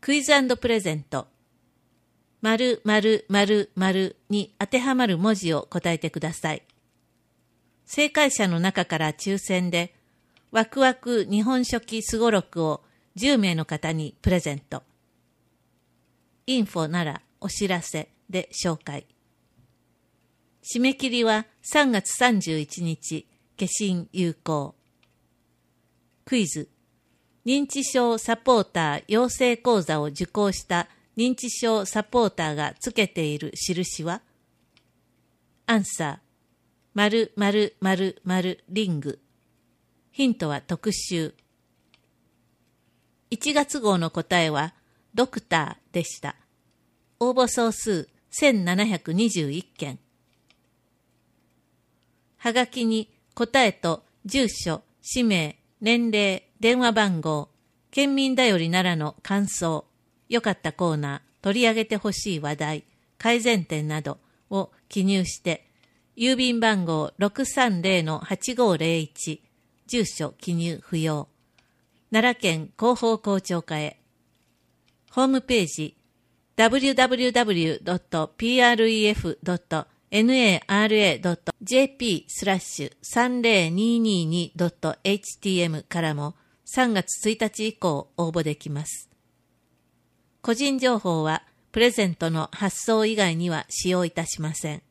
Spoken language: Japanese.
クイズ&プレゼント。〇〇〇〇に当てはまる文字を答えてください。正解者の中から抽選で、ワクワク日本書紀すごろくを10名の方にプレゼント。インフォならお知らせで紹介。締め切りは3月31日、消印有効。クイズ。認知症サポーター養成講座を受講した認知症サポーターがつけている印は？アンサー、〇〇〇〇リング。ヒントは特集。1月号の答えはドクターでした。応募総数1721件。はがきに答えと住所、氏名、年齢、電話番号、県民だよりならの感想、良かったコーナー、取り上げてほしい話題、改善点などを記入して、郵便番号 630-8501、住所記入不要。奈良県広報校長課へ。ホームページ www.pref.nara.jp/3022.htm からも3月1日以降応募できます。個人情報はプレゼントの発送以外には使用いたしません。